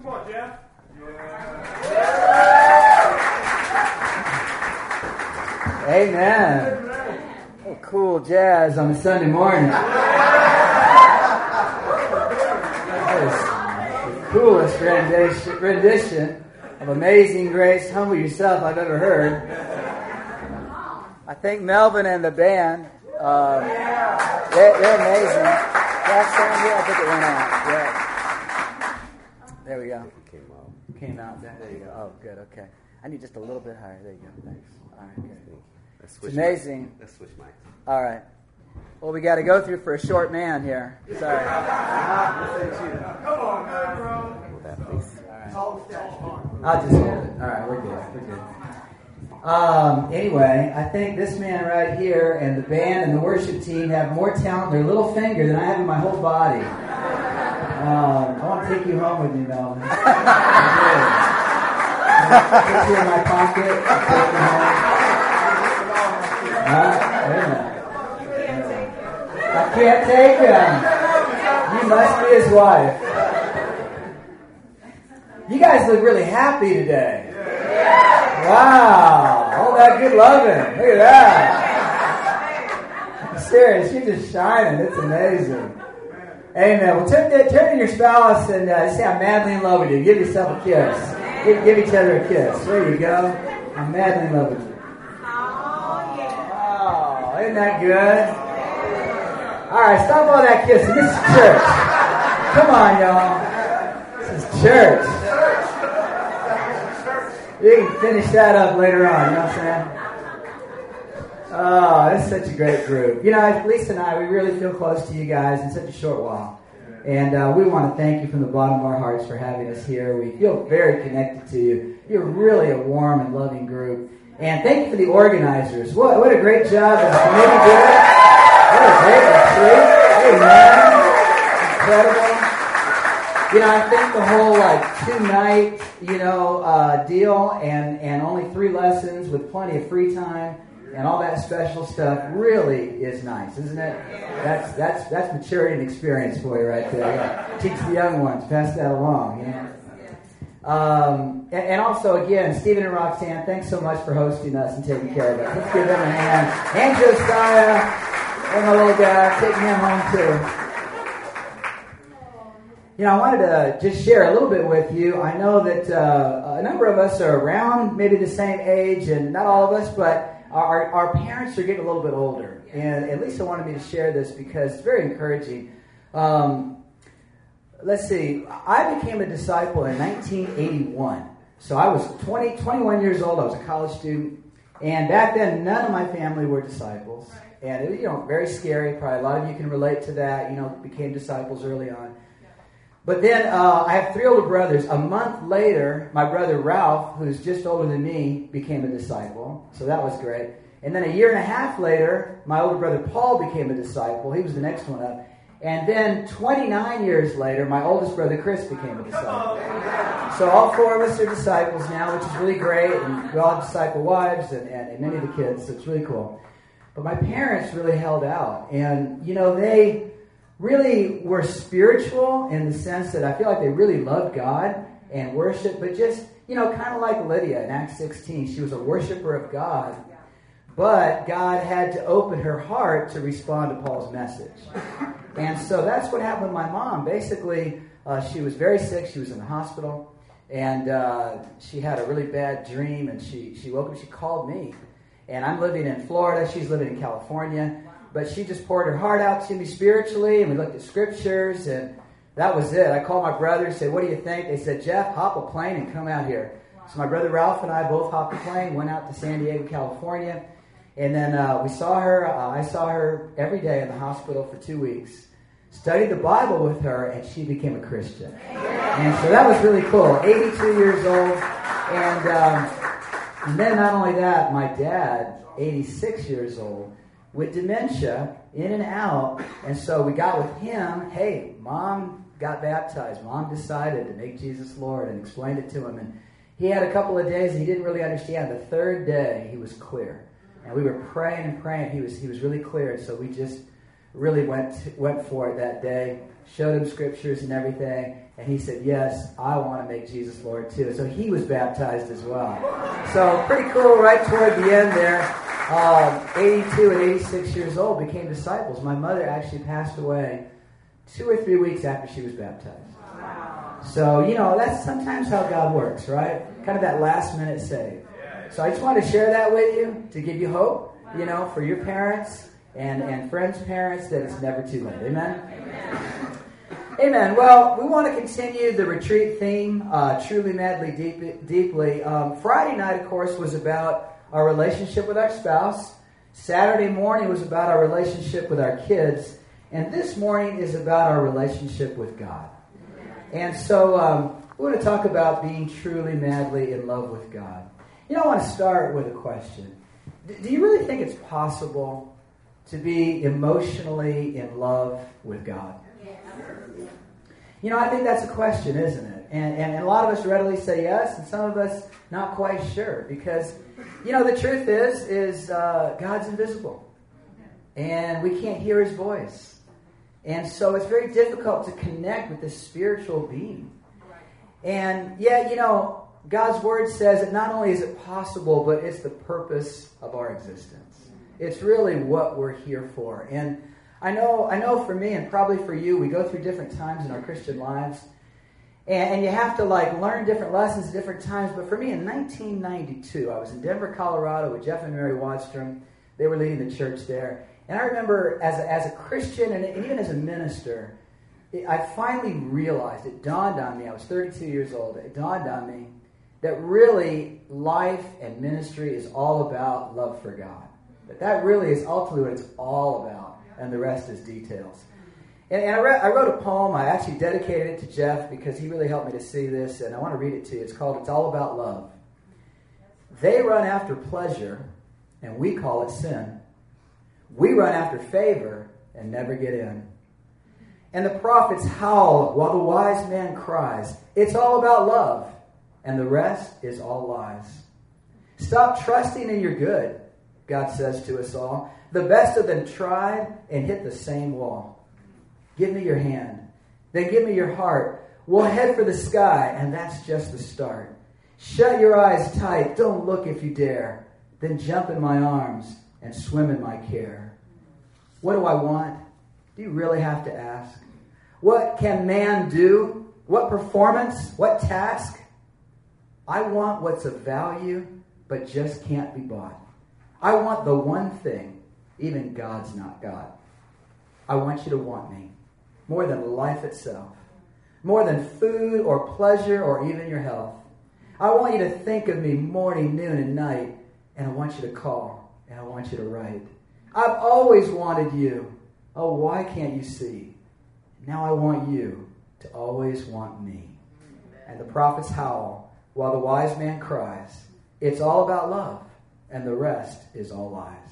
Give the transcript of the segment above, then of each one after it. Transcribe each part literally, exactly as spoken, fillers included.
Come on, Jeff. Amen. Oh, cool jazz on a Sunday morning. That is the coolest rendition, rendition of Amazing Grace, Humble Yourself I've ever heard. I think Melvin and the band, uh, they're, they're amazing. Last time here, I think it went out. Yeah. There we go. Came out. Came out. There, there you go. Oh, good. Okay. I need just a little bit higher. There you go. Thanks. All right. Good. Let's It's amazing. Mic. Let's switch mics. All right. Well, we got to go through for a short man here. Sorry. Come on, man, bro. Hold that, please. I'll just hold it. All right, we're good. We're good. Um, anyway, I think this man right here and the band and the worship team have more talent in their little finger than I have in my whole body. Um, I want to take you home with me, Melvin. Put you in my pocket. I'll take you home. Uh, wait a minute. I can't take him. You must be his wife. You guys look really happy today. Wow. All that good loving. Look at that. I'm serious. You're just shining. It's amazing. Amen. Well, turn to, turn to your spouse and uh, say, I'm madly in love with you. Give yourself a kiss. Give, give each other a kiss. There you go. I'm madly in love with you. Oh, isn't that good? All right, stop all that kissing. This is church. Come on, y'all. This is church. You can finish that up later on, you know what I'm saying? Oh, that's such a great group. You know, Lisa and I, we really feel close to you guys in such a short while. And uh, we want to thank you from the bottom of our hearts for having us here. We feel very connected to you. You're really a warm and loving group. And thank you for the organizers. What, what a great job the committee did. What a great retreat. Amen. Incredible. You know, I think the whole like two-night, you know, uh, deal and, and only three lessons with plenty of free time and all that special stuff really is nice, isn't it? That's that's that's maturity and experience for you right there. Yeah. Teach the young ones, pass that along. You know. Um, and, and also, again, Stephen and Roxanne, thanks so much for hosting us and taking care of us. Let's give them a hand. And Josiah and my little guy, taking him home too. You know, I wanted to just share a little bit with you. I know that uh, a number of us are around maybe the same age, and not all of us, but our, our parents are getting a little bit older. And at least I wanted me to share this because it's very encouraging. Um, let's see, I became a disciple in nineteen eighty-one. So I was twenty, twenty-one years old. I was a college student. And back then, none of my family were disciples. And it was, you know, very scary. Probably a lot of you can relate to that. You know, became disciples early on. But then uh, I have three older brothers. A month later, my brother Ralph, who's just older than me, became a disciple. So that was great. And then a year and a half later, my older brother Paul became a disciple. He was the next one up. And then twenty-nine years later, my oldest brother Chris became a disciple. So all four of us are disciples now, which is really great. And we all disciple wives and, and, and many of the kids, so it's really cool. But my parents really held out. And, you know, they really were spiritual in the sense that I feel like they really loved God and worship, but just, you know, kind of like Lydia in Acts sixteen. She was a worshiper of God, but God had to open her heart to respond to Paul's message. And so that's what happened with my mom. Basically, uh, she was very sick. She was in the hospital, and uh, she had a really bad dream, and she, she woke up, she called me. And I'm living in Florida. She's living in California. But she just poured her heart out to me spiritually, and we looked at scriptures, and that was it. I called my brother and said, what do you think? They said, Jeff, hop a plane and come out here. So my brother Ralph and I both hopped a plane, went out to San Diego, California, and then uh, we saw her. Uh, I saw her every day in the hospital for two weeks, studied the Bible with her, and she became a Christian. And so that was really cool. eighty-two years old, and, um, and then not only that, my dad, eighty-six years old, with dementia, in and out. And so we got with him, hey, Mom got baptized. Mom decided to make Jesus Lord and explained it to him. And he had a couple of days he didn't really understand. The third day, he was clear. And we were praying and praying. He was he was really clear. And so we just really went went for it that day, showed him scriptures and everything, and he said, yes, I want to make Jesus Lord too. So he was baptized as well. So pretty cool right toward the end there. Um, eighty-two and eighty-six years old became disciples. My mother actually passed away two or three weeks after she was baptized. So, you know, that's sometimes how God works, right? Kind of that last minute save. So I just want to share that with you to give you hope, you know, for your parents and, and friends' parents, that it's never too late. Amen? Amen. Amen. Well, we want to continue the retreat theme, uh, Truly, Madly, deep, Deeply. Um, Friday night, of course, was about our relationship with our spouse. Saturday morning was about our relationship with our kids. And this morning is about our relationship with God. And so um, we want to talk about being truly, madly in love with God. You know, I want to start with a question. Do you really think it's possible to be emotionally in love with God? You know, I think that's a question, isn't it? And, and, and a lot of us readily say yes, and some of us not quite sure. Because, you know, the truth is, is uh, God's invisible. And we can't hear his voice. And so it's very difficult to connect with this spiritual being. And yet, you know, God's word says that not only is it possible, but it's the purpose of our existence. It's really what we're here for. And I know, I know for me and probably for you, we go through different times in our Christian lives. And, and you have to like learn different lessons at different times. But for me, in nineteen ninety-two, I was in Denver, Colorado with Jeff and Mary Wadstrom. They were leading the church there. And I remember as a, as a Christian and, and even as a minister, it, I finally realized, it dawned on me, I was thirty-two years old, it dawned on me that really life and ministry is all about love for God. That that really is ultimately what it's all about, and the rest is details. And, and I, re- I wrote a poem, I actually dedicated it to Jeff because he really helped me to see this, and I want to read it to you. It's called It's All About Love. They run after pleasure, and we call it sin. We run after favor and never get in. And the prophets howl while the wise man cries. It's all about love, and the rest is all lies. Stop trusting in your good, God says to us all. The best of them tried and hit the same wall. Give me your hand, then give me your heart. We'll head for the sky, and that's just the start. Shut your eyes tight, don't look if you dare. Then jump in my arms and swim in my care. What do I want? Do you really have to ask? What can man do? What performance? What task? I want what's of value, but just can't be bought. I want the one thing, even God's not God. I want you to want me more than life itself, more than food or pleasure or even your health. I want you to think of me morning, noon, and night, and I want you to call, and I want you to write. I've always wanted you. Oh, why can't you see? Now I want you to always want me. And the prophets howl while the wise man cries. It's all about love, and the rest is all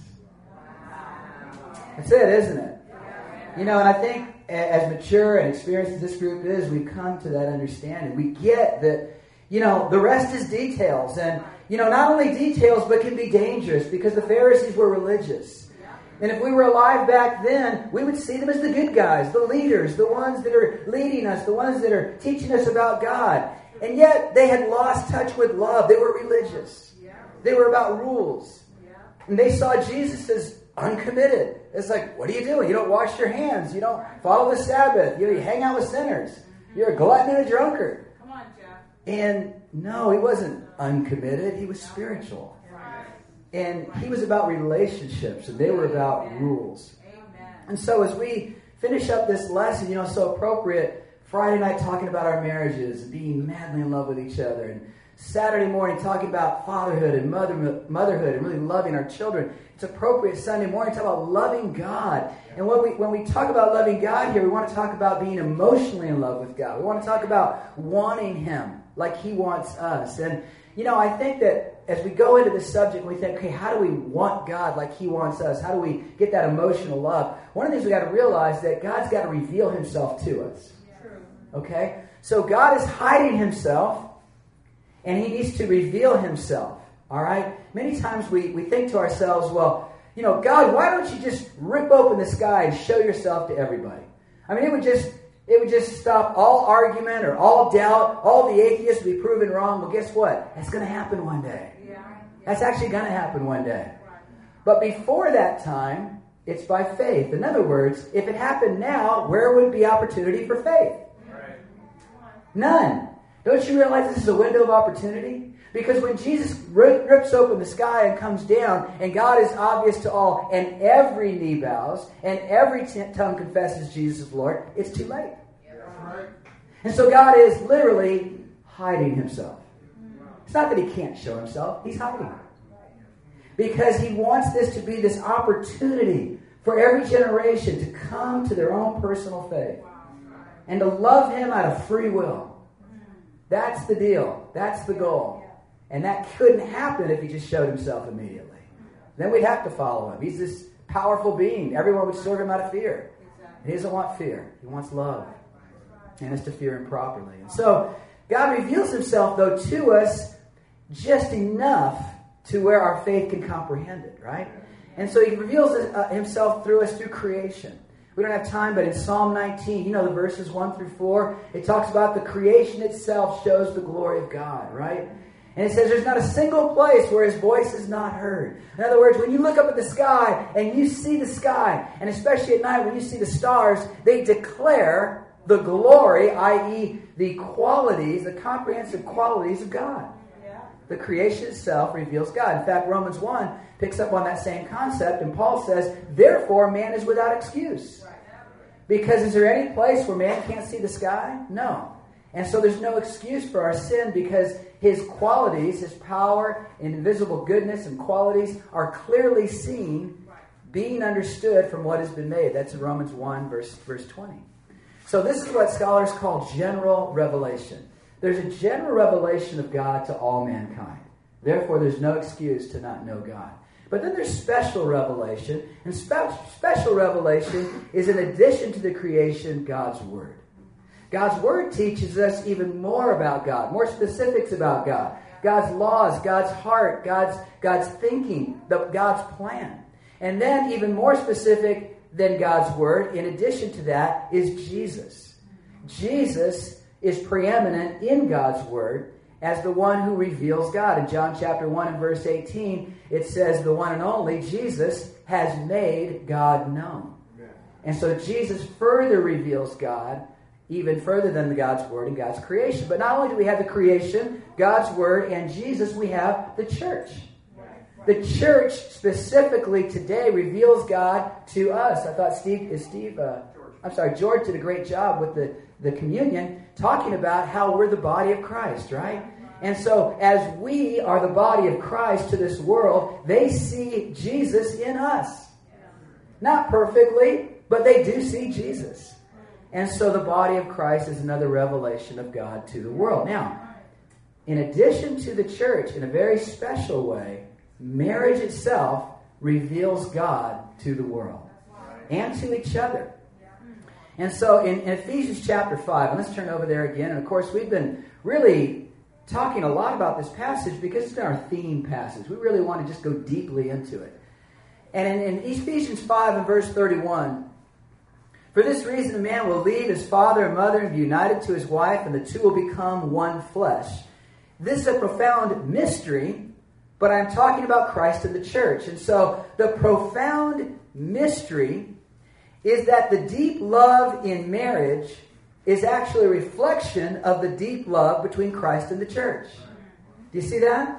lies. That's it, isn't it? You know, and I think as mature and experienced as this group is, we come to that understanding. We get that, you know, the rest is details. And, you know, not only details, but can be dangerous because the Pharisees were religious. And if we were alive back then, we would see them as the good guys, the leaders, the ones that are leading us, the ones that are teaching us about God. And yet they had lost touch with love. They were religious. They were about rules. And they saw Jesus as uncommitted. It's like, what are you doing? You don't wash your hands. You don't follow the Sabbath. You, know, you hang out with sinners. You're a glutton and a drunkard. Come on, Jeff. And no, he wasn't uncommitted. He was spiritual. And he was about relationships, and they were about Amen. Rules. Amen. And so as we finish up this lesson, you know, so appropriate, Friday night talking about our marriages and being madly in love with each other, and Saturday morning talking about fatherhood and mother, motherhood and really loving our children. It's appropriate Sunday morning to talk about loving God. And when we when we talk about loving God here, we want to talk about being emotionally in love with God. We want to talk about wanting Him like He wants us. And, you know, I think that as we go into this subject, we think, okay, how do we want God like He wants us? How do we get that emotional love? One of the things we got to realize that God's got to reveal Himself to us. Okay? So God is hiding Himself, and He needs to reveal Himself. All right? Many times we, we think to ourselves, well, You know, God, why don't you just rip open the sky and show yourself to everybody? I mean, it would just it would just stop all argument or all doubt. All the atheists would be proven wrong. Well, guess what? That's going to happen one day. That's actually going to happen one day. But before that time, it's by faith. In other words, if it happened now, where would be opportunity for faith? None. Don't you realize this is a window of opportunity? Because when Jesus rips open the sky and comes down, and God is obvious to all, and every knee bows, and every t- tongue confesses Jesus is Lord, it's too late. And so God is literally hiding himself. It's not that he can't show himself. He's hiding. Because he wants this to be this opportunity for every generation to come to their own personal faith. And to love him out of free will. That's the deal. That's the goal. And that couldn't happen if he just showed himself immediately. Then we'd have to follow him. He's this powerful being. Everyone would serve him out of fear. And he doesn't want fear. He wants love. And is to fear him properly. And so God reveals himself, though, to us just enough to where our faith can comprehend it, right? And so he reveals uh, himself through us through creation. We don't have time, but in Psalm nineteen, you know the verses one through four, it talks about the creation itself shows the glory of God, right? And it says there's not a single place where his voice is not heard. In other words, when you look up at the sky and you see the sky, and especially at night when you see the stars, they declare the glory, that is the qualities, the comprehensive qualities of God. The creation itself reveals God. In fact, Romans one picks up on that same concept, and Paul says, therefore man is without excuse. Because is there any place where man can't see the sky? No. And so there's no excuse for our sin because his qualities, his power, and invisible goodness and qualities are clearly seen, being understood from what has been made. That's in Romans one, verse, verse twenty. So this is what scholars call general revelation. There's a general revelation of God to all mankind. Therefore, there's no excuse to not know God. But then there's special revelation. And spe- special revelation is in addition to the creation, God's Word. God's Word teaches us even more about God, more specifics about God. God's laws, God's heart, God's, God's thinking, the, God's plan. And then even more specific than God's Word, in addition to that, is Jesus. Jesus is preeminent in God's Word as the one who reveals God. In John chapter one and verse eighteen, it says, the one and only Jesus has made God known. Amen. And so Jesus further reveals God, even further than the God's Word and God's creation. But not only do we have the creation, God's Word, and Jesus, we have the church. The church specifically today reveals God to us. I thought Steve, is Steve, uh, I'm sorry, George did a great job with the, the communion, talking about how we're the body of Christ, right? And so as we are the body of Christ to this world, they see Jesus in us. Not perfectly, but they do see Jesus. And so the body of Christ is another revelation of God to the world. Now, in addition to the church, in a very special way, marriage itself reveals God to the world and to each other. And so in, in Ephesians chapter five, and let's turn over there again. And of course, we've been really talking a lot about this passage because it's been our theme passage. We really want to just go deeply into it. And in, in Ephesians five and verse thirty-one, for this reason a man will leave his father and mother and be united to his wife, and the two will become one flesh. This is a profound mystery, but I'm talking about Christ and the church. And so the profound mystery is that the deep love in marriage is actually a reflection of the deep love between Christ and the church. Do you see that?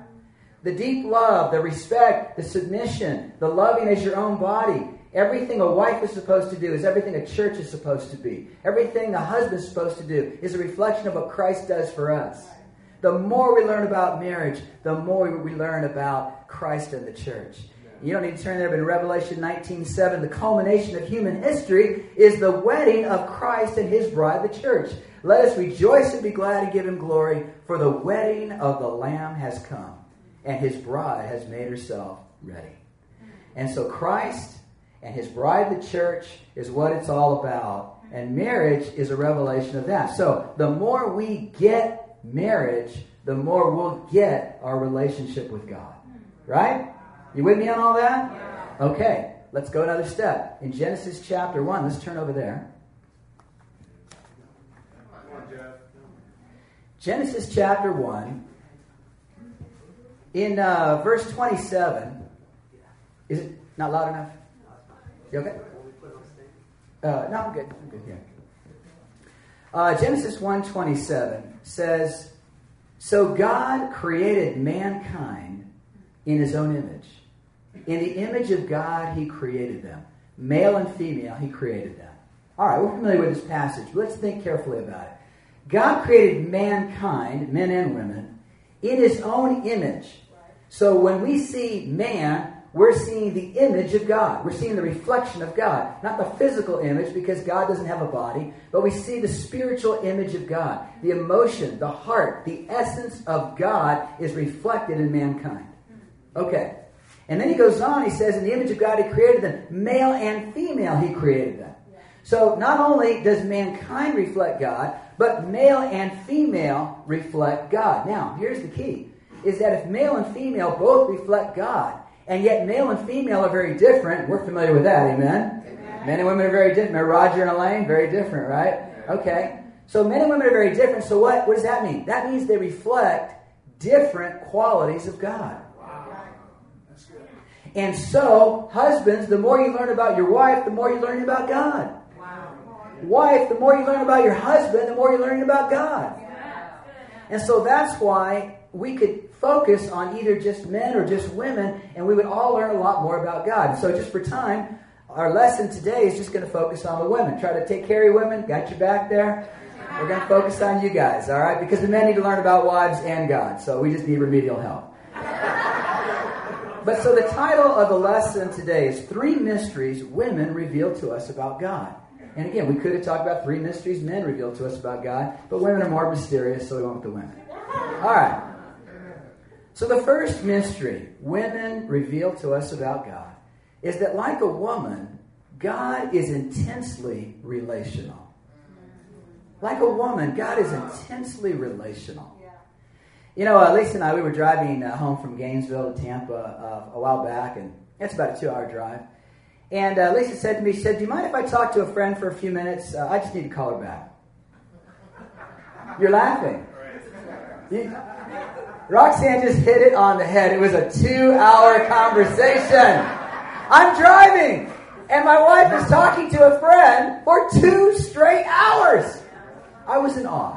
The deep love, the respect, the submission, the loving as your own body. Everything a wife is supposed to do is everything a church is supposed to be. Everything a husband is supposed to do is a reflection of what Christ does for us. The more we learn about marriage, the more we learn about Christ and the church. You don't need to turn there, but in Revelation nineteen seven, the culmination of human history is the wedding of Christ and his bride, the church. Let us rejoice and be glad and give him glory, for the wedding of the Lamb has come, and his bride has made herself ready. And so Christ and his bride, the church, is what it's all about. And marriage is a revelation of that. So the more we get marriage, the more we'll get our relationship with God. Right? You with me on all that? Okay, let's go another step. In Genesis chapter one, let's turn over there. Genesis chapter one, in uh, verse twenty-seven. Is it not loud enough? You okay? Uh, no, I'm good. I'm good here. Uh, Genesis one twenty-seven says, "So God created mankind in his own image. In the image of God, he created them. Male and female, he created them." All right, we're familiar with this passage, but let's think carefully about it. God created mankind, men and women, in his own image. So when we see man, we're seeing the image of God. We're seeing the reflection of God. Not the physical image, because God doesn't have a body, but we see the spiritual image of God. The emotion, the heart, the essence of God is reflected in mankind. Okay. And then he goes on, he says, in the image of God he created them. Male and female he created them. So not only does mankind reflect God, but male and female reflect God. Now, here's the key, is that if male and female both reflect God, and yet male and female are very different, we're familiar with that, amen? Amen. Men and women are very different. Remember Roger and Elaine? Very different, right? Okay. So men and women are very different. So what, what does that mean? That means they reflect different qualities of God. And so, husbands, the more you learn about your wife, the more you learn about God. Wow. Wife, the more you learn about your husband, the more you learn about God. Yeah. And so that's why we could focus on either just men or just women, and we would all learn a lot more about God. And so just for time, our lesson today is just going to focus on the women. Try to take care of women. Got your back there? We're going to focus on you guys, all right? Because the men need to learn about wives and God, so we just need remedial help. But so the title of the lesson today is Three Mysteries Women Reveal to Us About God. And again, we could have talked about three mysteries men reveal to us about God, but women are more mysterious, so we went with the women. All right. So the first mystery women reveal to us about God is that, like a woman, God is intensely relational. Like a woman, God is intensely relational. You know, uh, Lisa and I, we were driving uh, home from Gainesville to Tampa uh, a while back, and it's about a two-hour drive. And uh, Lisa said to me, she said, "Do you mind if I talk to a friend for a few minutes? Uh, I just need to call her back." You're laughing. You, Roxanne just hit it on the head. It was a two-hour conversation. I'm driving, and my wife is talking to a friend for two straight hours. I was in awe.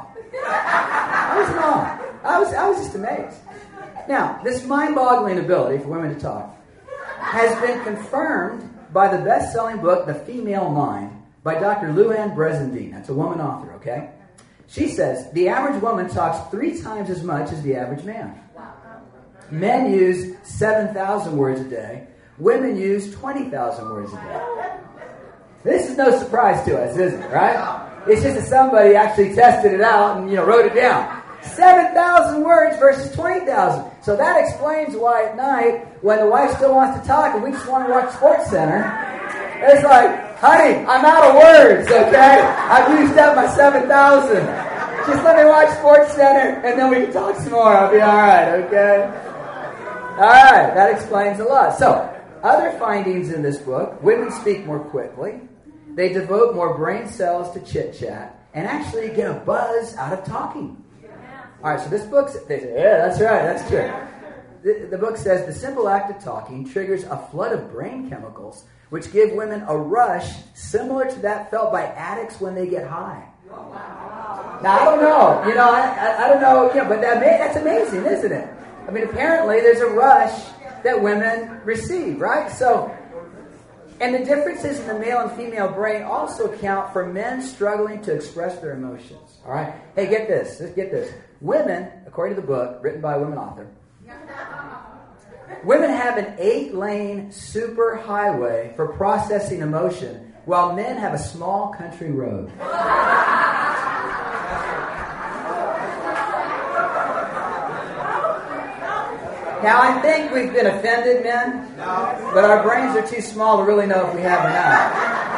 I was in awe. I was, I was just amazed. Now, this mind-boggling ability for women to talk has been confirmed by the best-selling book, The Female Mind, by Doctor Luann Bresendine. That's a woman author, okay? She says, the average woman talks three times as much as the average man. Men use seven thousand words a day. Women use twenty thousand words a day. This is no surprise to us, is it, right? It's just that somebody actually tested it out and, you know, wrote it down. seven thousand words versus twenty thousand. So that explains why at night, when the wife still wants to talk and we just want to watch Sports Center, it's like, honey, I'm out of words, okay? I've used up my seven thousand. Just let me watch Sports Center and then we can talk some more. I'll be all right, okay? All right, that explains a lot. So, other findings in this book: women speak more quickly. They devote more brain cells to chit-chat and actually get a buzz out of talking. All right, so this book, they say, yeah, that's right, that's true. The, the book says the simple act of talking triggers a flood of brain chemicals which give women a rush similar to that felt by addicts when they get high. Now, I don't know, you know, I, I, I don't know, you know, but that, that's amazing, isn't it? I mean, apparently there's a rush that women receive, right? So, and the differences in the male and female brain also account for men struggling to express their emotions. All right? Hey, get this. Just get this. Women, according to the book, written by a woman author, women have an eight-lane super highway for processing emotion, while men have a small country road. Now, I think we've been offended, men, no. But our brains are too small to really know if we have or not.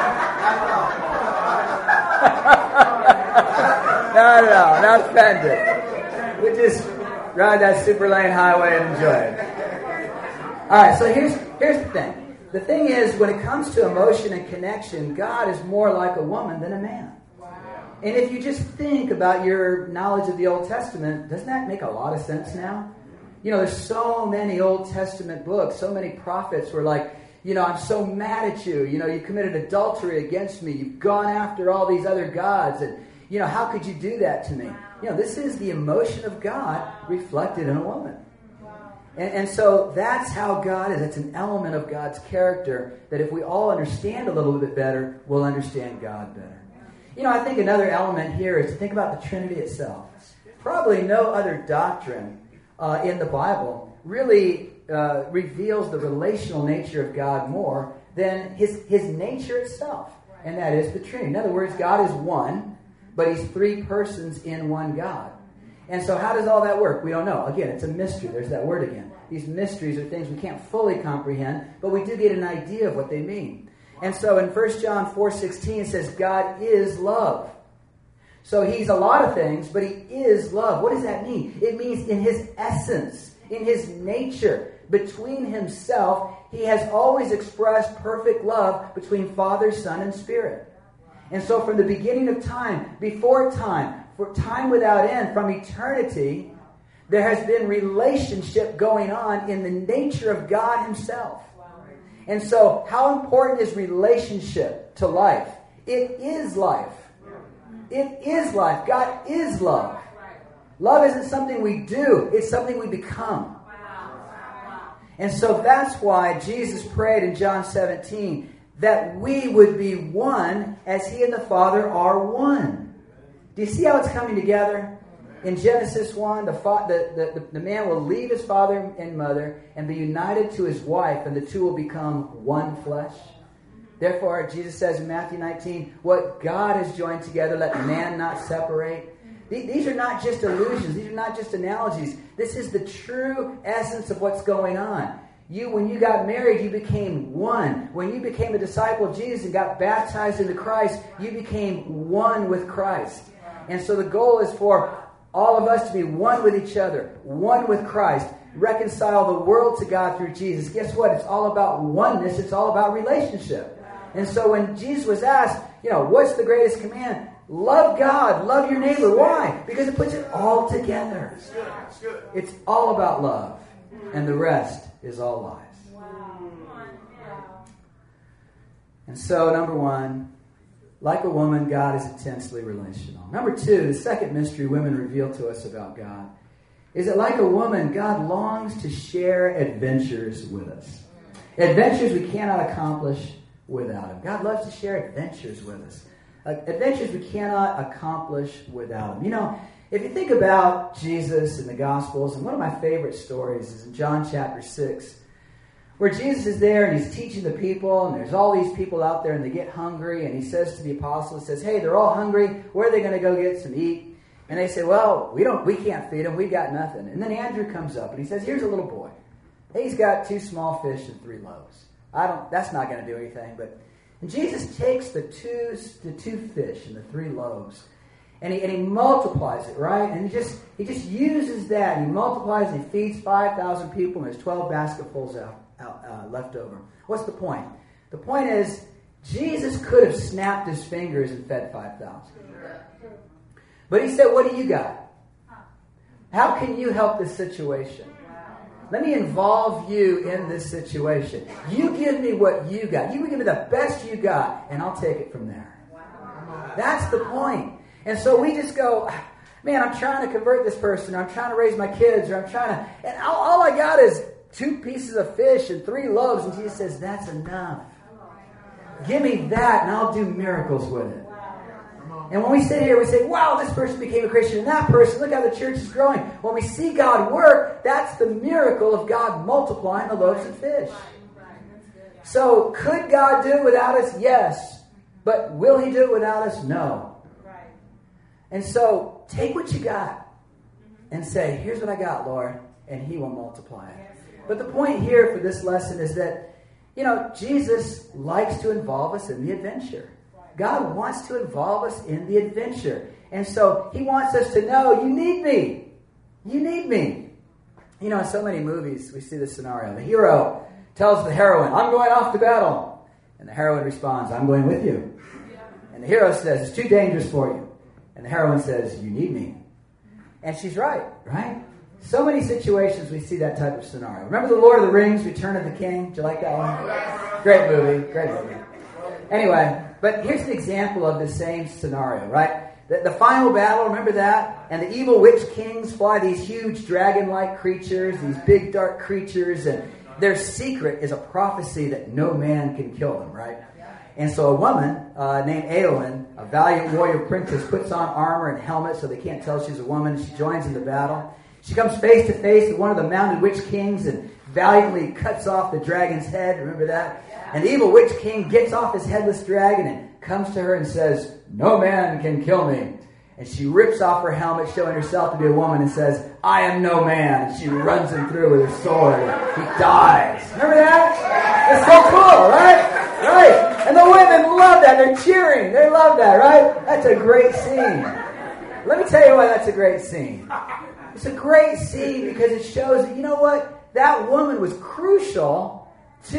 no, no, no, not offended. We just ride that super lane highway and enjoy it. All right, so here's here's the thing. The thing is, when it comes to emotion and connection, God is more like a woman than a man. And if you just think about your knowledge of the Old Testament, doesn't that make a lot of sense now? You know, there's so many Old Testament books, so many prophets were like, you know, I'm so mad at you. You know, you committed adultery against me. You've gone after all these other gods. And, you know, how could you do that to me? You know, this is the emotion of God reflected in a woman. And, and so that's how God is. It's an element of God's character that if we all understand a little bit better, we'll understand God better. You know, I think another element here is to think about the Trinity itself. Probably no other doctrine uh, in the Bible really uh, reveals the relational nature of God more than his, his nature itself. And that is the Trinity. In other words, God is one, but he's three persons in one God. And so how does all that work? We don't know. Again, it's a mystery. There's that word again. These mysteries are things we can't fully comprehend, but we do get an idea of what they mean. And so in First John four sixteen, it says God is love. So he's a lot of things, but he is love. What does that mean? It means in his essence, in his nature, between himself, he has always expressed perfect love between Father, Son, and Spirit. And so from the beginning of time, before time, for time without end, from eternity, there has been relationship going on in the nature of God himself. And so, how important is relationship to life? It is life. It is life. God is love. Love isn't something we do. It's something we become. And so that's why Jesus prayed in John seventeen that we would be one as he and the Father are one. Do you see how it's coming together? In Genesis one, the, fa- the, the, the man will leave his father and mother and be united to his wife, and the two will become one flesh. Therefore, Jesus says in Matthew nineteen, what God has joined together, let man not separate. These are not just illusions. These are not just analogies. This is the true essence of what's going on. You, when you got married, you became one. When you became a disciple of Jesus and got baptized into Christ, you became one with Christ. And so the goal is for all of us to be one with each other, one with Christ, reconcile the world to God through Jesus. Guess what? It's all about oneness. It's all about relationship. And so when Jesus was asked, you know, what's the greatest command? Love God, love your neighbor. Why? Because it puts it all together. It's good. It's good. It's all about love, and the rest is all lies. And so, number one, like a woman, God is intensely relational. Number two, the second mystery women reveal to us about God is that like a woman, God longs to share adventures with us. Adventures we cannot accomplish without him. God loves to share adventures with us. Uh, adventures we cannot accomplish without him. You know, if you think about Jesus in the Gospels, and one of my favorite stories is in John chapter six, where Jesus is there and he's teaching the people, and there's all these people out there and they get hungry, and he says to the apostles, he says, hey, they're all hungry. Where are they going to go get some eat? And they say, well, we don't, we can't feed them. We've got nothing. And then Andrew comes up and he says, here's a little boy. He's got two small fish and three loaves. I don't, that's not going to do anything. But and Jesus takes the two, the two fish and the three loaves, and he, and he multiplies it, right? And he just, he just uses that. He multiplies and he feeds five thousand people, and there's twelve basketfuls out. Out, uh, left over. What's the point? The point is, Jesus could have snapped his fingers and fed five thousand. But he said, what do you got? How can you help this situation? Let me involve you in this situation. You give me what you got. You give me the best you got, and I'll take it from there. That's the point. And so we just go, man, I'm trying to convert this person, or I'm trying to raise my kids, or I'm trying to, and all, all I got is two pieces of fish and three loaves. And Jesus says, that's enough. Give me that and I'll do miracles with it. And when we sit here, we say, wow, this person became a Christian and that person, look how the church is growing. When we see God work, that's the miracle of God multiplying the loaves and fish. So could God do it without us? Yes. But will he do it without us? No. And so take what you got and say, here's what I got, Lord, and he will multiply it. But the point here for this lesson is that, you know, Jesus likes to involve us in the adventure. God wants to involve us in the adventure. And so he wants us to know, you need me. You need me. You know, in so many movies, we see this scenario. The hero tells the heroine, I'm going off to battle. And the heroine responds, I'm going with you. And the hero says, it's too dangerous for you. And the heroine says, you need me. And she's right, right? So many situations we see that type of scenario. Remember the Lord of the Rings, Return of the King? Did you like that one? Great movie, great movie. Anyway, but here's an example of the same scenario, right? The, the final battle, remember that? And the evil witch kings fly these huge dragon-like creatures, these big dark creatures, and their secret is a prophecy that no man can kill them, right? And so a woman uh, named Eowyn, a valiant warrior princess, puts on armor and helmet so they can't tell she's a woman. She joins in the battle. She comes face to face with one of the mounted witch kings and valiantly cuts off the dragon's head. Remember that? And the evil witch king gets off his headless dragon and comes to her and says, no man can kill me. And she rips off her helmet, showing herself to be a woman, and says, I am no man. And she runs him through with her sword. He dies. Remember that? It's so cool, right? Right. And the women love that. They're cheering. They love that, right? That's a great scene. Let me tell you why that's a great scene. It's a great scene because it shows that, you know what? That woman was crucial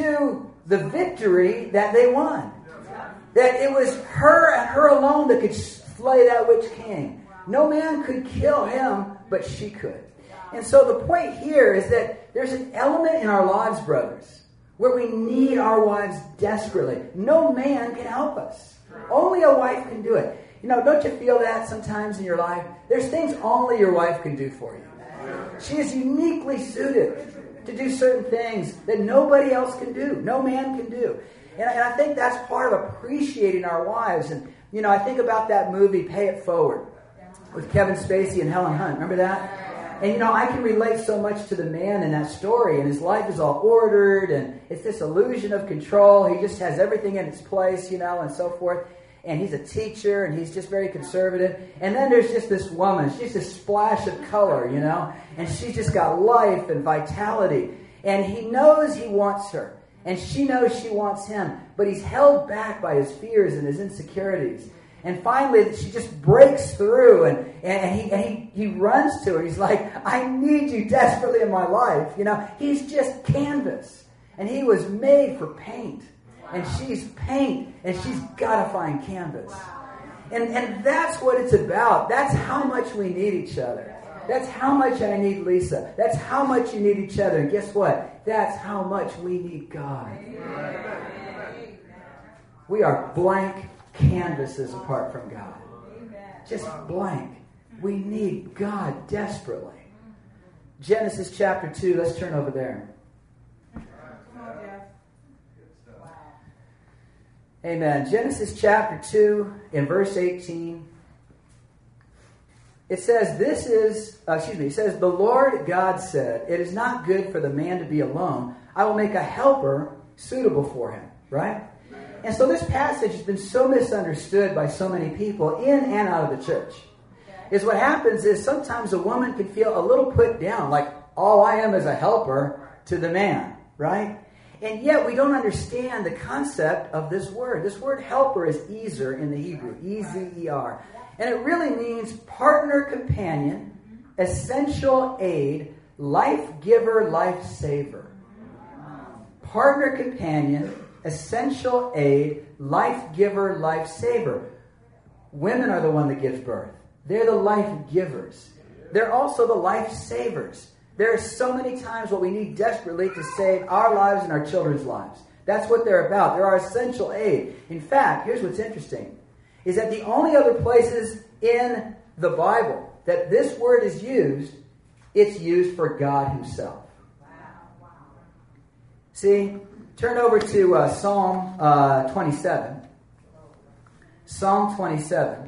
to the victory that they won. That it was her and her alone that could slay that witch king. No man could kill him, but she could. And so the point here is that there's an element in our lives, brothers, where we need our wives desperately. No man can help us. Only a wife can do it. You know, don't you feel that sometimes in your life? There's things only your wife can do for you. She is uniquely suited to do certain things that nobody else can do. No man can do. And, and I think that's part of appreciating our wives. And, you know, I think about that movie, Pay It Forward, with Kevin Spacey and Helen Hunt. Remember that? And, you know, I can relate so much to the man in that story. And his life is all ordered. And it's this illusion of control. He just has everything in its place, you know, and so forth. And he's a teacher, and he's just very conservative. And then there's just this woman. She's this splash of color, you know. And she's just got life and vitality. And he knows he wants her. And she knows she wants him. But he's held back by his fears and his insecurities. And finally, she just breaks through. And, and, he, and he, he runs to her. He's like, I need you desperately in my life. You know, he's just canvas. And he was made for paint. And she's paint, and she's got to find canvas. And, and that's what it's about. That's how much we need each other. That's how much I need Lisa. That's how much you need each other. And guess what? That's how much we need God. We are blank canvases apart from God. Just blank. We need God desperately. Genesis chapter two. Let's turn over there. Amen. Genesis chapter two in verse eighteen. It says, this is, uh, excuse me, it says, the Lord God said, it is not good for the man to be alone. I will make a helper suitable for him. Right? And so this passage has been so misunderstood by so many people in and out of the church. Is what happens is sometimes a woman can feel a little put down, like all I am is a helper to the man. Right? And yet we don't understand the concept of this word. This word helper is ezer in the Hebrew, E Z E R. And it really means partner, companion, essential aid, life giver, life saver. Partner, companion, essential aid, life giver, life saver. Women are the one that gives birth. They're the life givers. They're also the life savers. There are so many times what we need desperately to save our lives and our children's lives. That's what they're about. They're our essential aid. In fact, here's what's interesting, is that the only other places in the Bible that this word is used, it's used for God himself. See, turn over to uh, Psalm uh, twenty-seven. Psalm twenty-seven.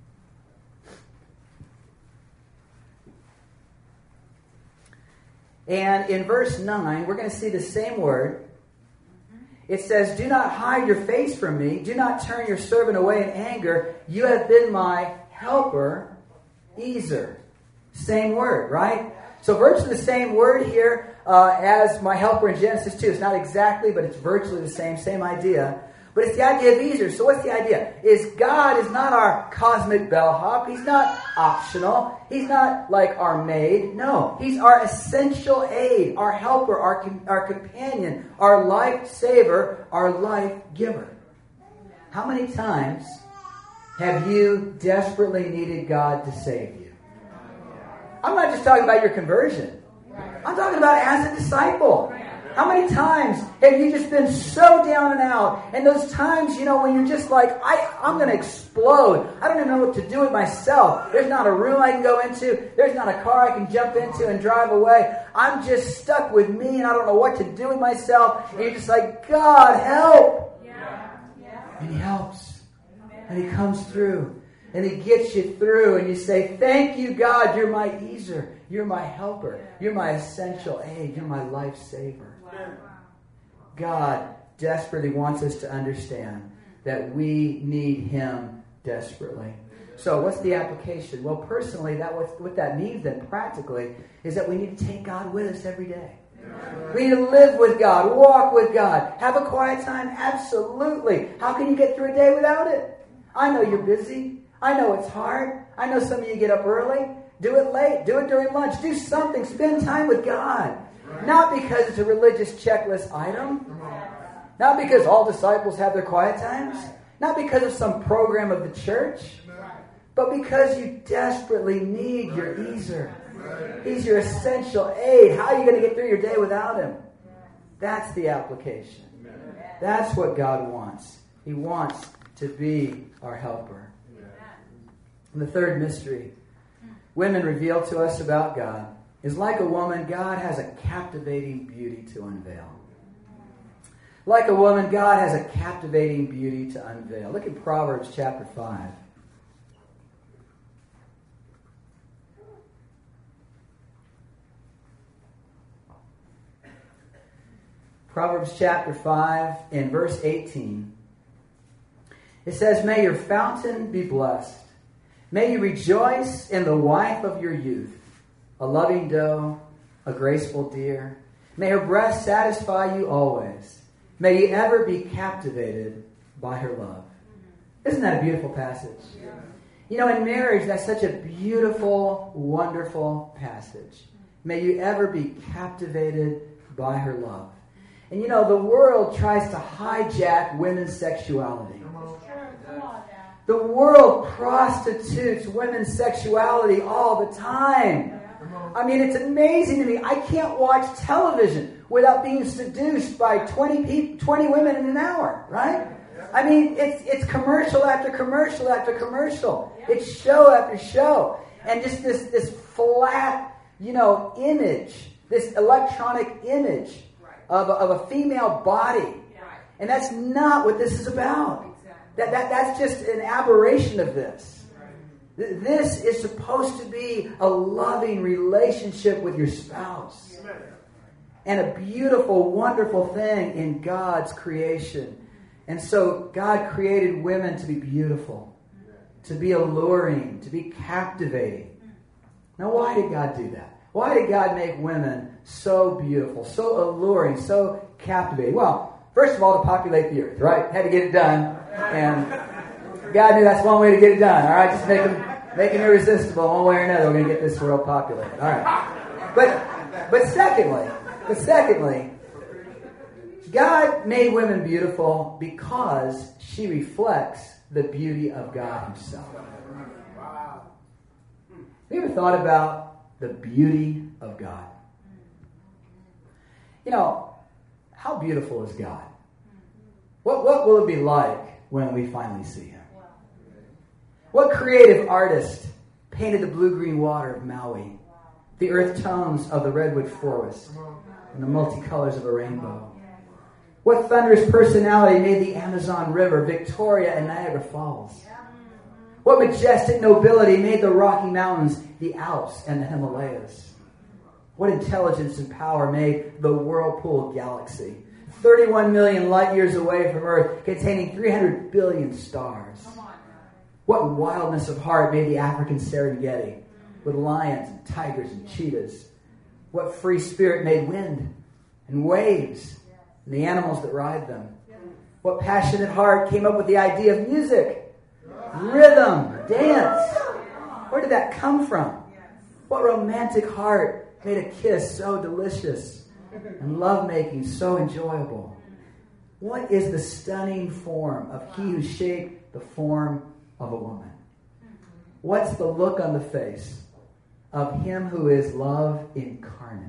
And in verse nine, we're going to see the same word. It says, do not hide your face from me. Do not turn your servant away in anger. You have been my helper, Ezer. Same word, right? So virtually the same word here uh, as my helper in Genesis two. It's not exactly, but it's virtually the same, same idea. But it's the idea of easier. So what's the idea? Is God is not our cosmic bellhop. He's not optional. He's not like our maid. No, He's our essential aid, our helper, our, our companion, our life saver, our life giver. How many times have you desperately needed God to save you? I'm not just talking about your conversion. I'm talking about as a disciple. How many times have you just been so down and out? And those times, you know, when you're just like, I, I'm going to explode. I don't even know what to do with myself. There's not a room I can go into. There's not a car I can jump into and drive away. I'm just stuck with me and I don't know what to do with myself. And you're just like, God, help. And He helps. And He comes through. And He gets you through. And you say, thank you, God. You're my easer. You're my helper. You're my essential aid. You're my life saver. God desperately wants us to understand that we need Him desperately. So what's the application? Well, personally, that what, what that means then practically is that we need to take God with us every day. We need to live with God, walk with God, have a quiet time. Absolutely. How can you get through a day without it? I know you're busy. I know it's hard. I know some of you get up early. Do it late. Do it during lunch. Do something. Spend time with God. Not because it's a religious checklist item. Not because all disciples have their quiet times. Not because of some program of the church. But because you desperately need your easer. He's your essential aid. How are you going to get through your day without Him? That's the application. That's what God wants. He wants to be our helper. And the third mystery women reveal to us about God is like a woman, God has a captivating beauty to unveil. Like a woman, God has a captivating beauty to unveil. Look at Proverbs chapter five. Proverbs chapter five in verse eighteen. It says, may your fountain be blessed. May you rejoice in the wife of your youth, a loving doe, a graceful deer. May her breast satisfy you always. May you ever be captivated by her love. Isn't that a beautiful passage? Yeah. You know, in marriage, that's such a beautiful, wonderful passage. May you ever be captivated by her love. And you know, the world tries to hijack women's sexuality. The world prostitutes women's sexuality all the time. I mean, it's amazing to me. I can't watch television without being seduced by twenty, people, twenty women in an hour, right? I mean, it's it's commercial after commercial after commercial. It's show after show. And just this, this flat, you know, image, this electronic image of a, of a female body. And that's not what this is about. That, that That's just an aberration of this. This is supposed to be a loving relationship with your spouse. And a beautiful, wonderful thing in God's creation. And so God created women to be beautiful, to be alluring, to be captivating. Now, why did God do that? Why did God make women so beautiful, so alluring, so captivating? Well, first of all, to populate the earth, right? Had to get it done. And God knew that's one way to get it done. All right, just make them, make them irresistible one way or another. We're going to get this world populated. All right. But, but secondly, but secondly, God made women beautiful because she reflects the beauty of God Himself. Have you ever thought about the beauty of God? You know, how beautiful is God? What, what will it be like when we finally see Him? What creative artist painted the blue-green water of Maui, the earth tones of the redwood forest, and the multicolors of a rainbow? What thunderous personality made the Amazon River, Victoria, and Niagara Falls? What majestic nobility made the Rocky Mountains, the Alps, and the Himalayas? What intelligence and power made the Whirlpool Galaxy, thirty-one million light years away from Earth, containing three hundred billion stars? What wildness of heart made the African Serengeti, with lions and tigers and cheetahs? What free spirit made wind and waves and the animals that ride them? What passionate heart came up with the idea of music, rhythm, dance? Where did that come from? What romantic heart made a kiss so delicious and lovemaking so enjoyable? What is the stunning form of he who shaped the form of a woman? What's the look on the face of him who is love incarnate?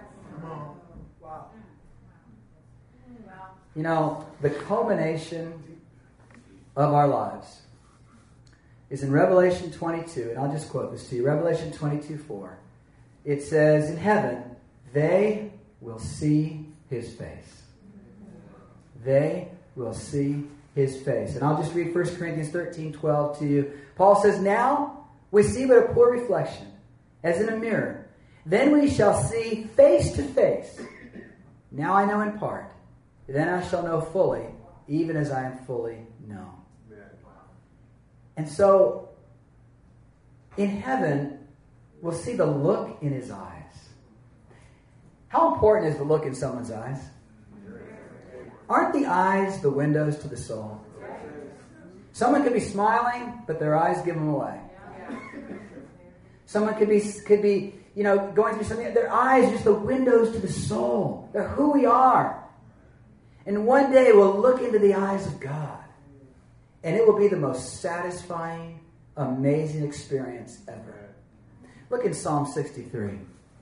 You know, the culmination of our lives is in Revelation twenty-two, and I'll just quote this to you. Revelation twenty-two four. It says, in heaven, they will see his face. They will see his face. And I'll just read First Corinthians thirteen twelve to you. Paul says, now we see but a poor reflection, as in a mirror. Then we shall see face to face. Now I know in part. Then I shall know fully, even as I am fully known. And so, in heaven, we'll see the look in his eyes. How important is the look in someone's eyes? Aren't the eyes the windows to the soul? Someone could be smiling, but their eyes give them away. Someone could be, could be, you know, going through something. Their eyes are just the windows to the soul. They're who we are. And one day we'll look into the eyes of God, and it will be the most satisfying, amazing experience ever. Look in Psalm sixty-three.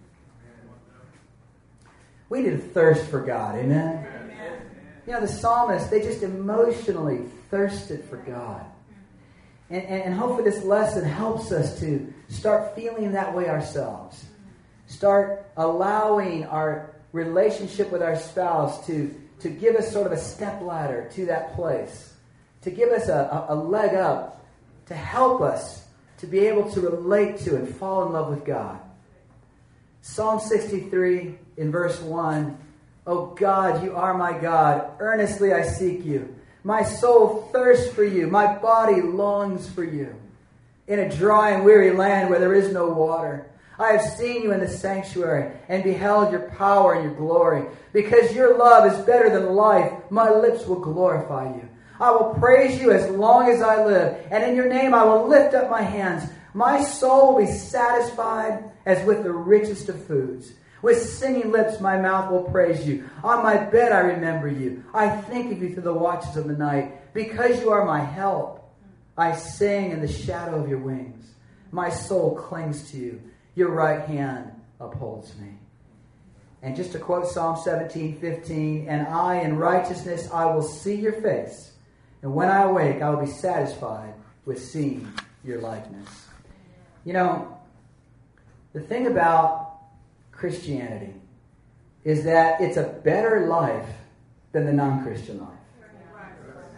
We need a thirst for God, amen? Amen. You know, the psalmists, they just emotionally thirsted for God. And, and, and hopefully this lesson helps us to start feeling that way ourselves. Start allowing our relationship with our spouse to, to give us sort of a step ladder to that place. To give us a, a, a leg up. To help us to be able to relate to and fall in love with God. Psalm sixty-three in verse one. Oh God, you are my God. Earnestly I seek you. My soul thirsts for you. My body longs for you. In a dry and weary land where there is no water. I have seen you in the sanctuary and beheld your power and your glory. Because your love is better than life, my lips will glorify you. I will praise you as long as I live, and in your name I will lift up my hands. My soul will be satisfied as with the richest of foods. With singing lips my mouth will praise you. On my bed I remember you. I think of you through the watches of the night. Because you are my help, I sing in the shadow of your wings. My soul clings to you. Your right hand upholds me. And just to quote Psalm seventeen fifteen, and I in righteousness I will see your face. And when I awake, I will be satisfied with seeing your likeness. You know, the thing about Christianity is that it's a better life than the non-Christian life.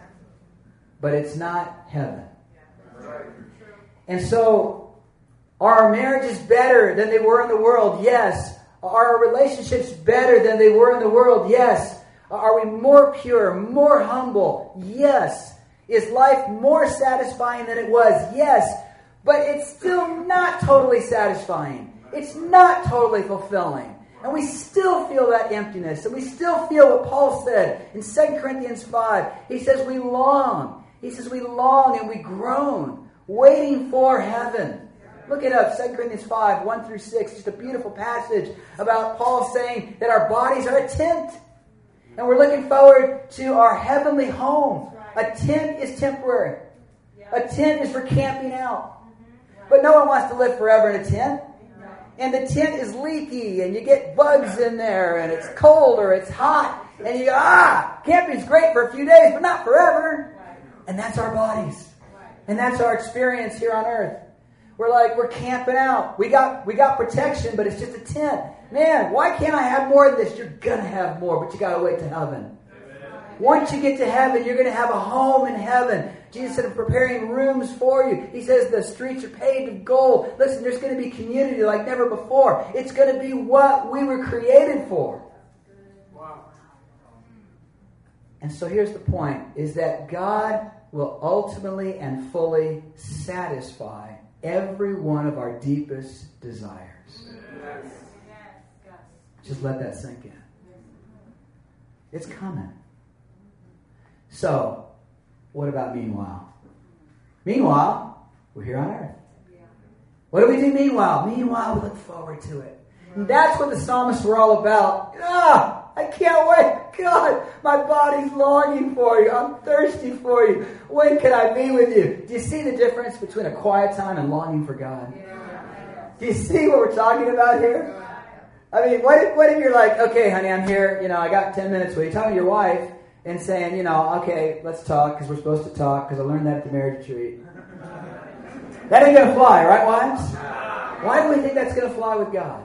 But it's not heaven. And so, are our marriages better than they were in the world? Yes. Are our relationships better than they were in the world? Yes. Are we more pure, more humble? Yes. Is life more satisfying than it was? Yes. But it's still not totally satisfying. It's not totally fulfilling. And we still feel that emptiness. And we still feel what Paul said in Second Corinthians five. He says we long. He says we long and we groan, waiting for heaven. Look it up, Second Corinthians five, one through six. Just a beautiful passage about Paul saying that our bodies are a tent. And we're looking forward to our heavenly home. A tent is temporary. A tent is for camping out. But no one wants to live forever in a tent. And the tent is leaky, and you get bugs in there, and it's cold or it's hot. And you go, ah, camping's great for a few days, but not forever. And that's our bodies. And that's our experience here on earth. We're like, we're camping out. We got we got protection, but it's just a tent. Man, why can't I have more than this? You're going to have more, but you got to wait to heaven. Once you get to heaven, you're going to have a home in heaven. Jesus said, I'm preparing rooms for you. He says the streets are paved with gold. Listen, there's going to be community like never before. It's going to be what we were created for. Wow. And so here's the point, is that God will ultimately and fully satisfy every one of our deepest desires. Yes. Just let that sink in. It's coming. So, what about meanwhile? Meanwhile, we're here on earth. What do we do meanwhile? Meanwhile, we look forward to it. And that's what the psalmists were all about. Ah, I can't wait. God, my body's longing for you. I'm thirsty for you. When can I be with you? Do you see the difference between a quiet time and longing for God? Do you see what we're talking about here? I mean, what if, what if you're like, okay, honey, I'm here. You know, I got ten minutes with you. Talking to your wife and saying, you know, okay, let's talk because we're supposed to talk because I learned that at the marriage retreat. That ain't going to fly, right, wives? Why do we think that's going to fly with God?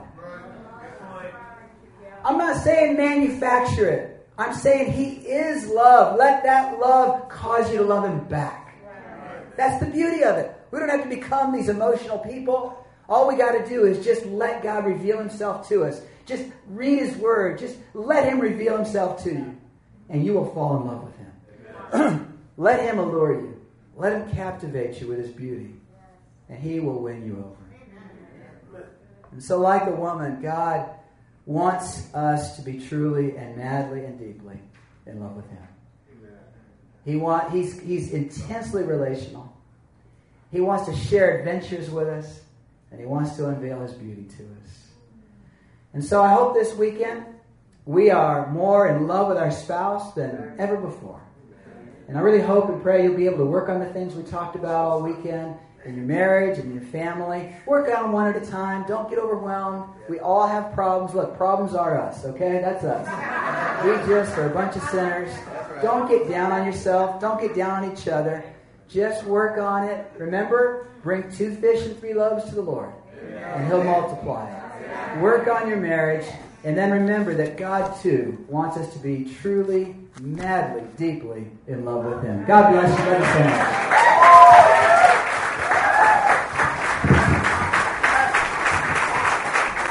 I'm not saying manufacture it. I'm saying He is love. Let that love cause you to love Him back. That's the beauty of it. We don't have to become these emotional people. All we got to do is just let God reveal Himself to us. Just read His Word. Just let Him reveal Himself to you. And you will fall in love with Him. Let Him allure you. Let Him captivate you with His beauty. And He will win you over. And so like the woman, God wants us to be truly and madly and deeply in love with Him. He want, he's, he's intensely relational. He wants to share adventures with us. And He wants to unveil His beauty to us. And so I hope this weekend we are more in love with our spouse than ever before. And I really hope and pray you'll be able to work on the things we talked about all weekend in your marriage and your family. Work on them one at a time. Don't get overwhelmed. We all have problems. Look, problems are us, okay? That's us. We just are a bunch of sinners. Don't get down on yourself. Don't get down on each other. Just work on it. Remember, bring two fish and three loaves to the Lord, and He'll multiply it. Work on your marriage, and then remember that God, too, wants us to be truly, madly, deeply in love with Him. God bless you. Let us stand.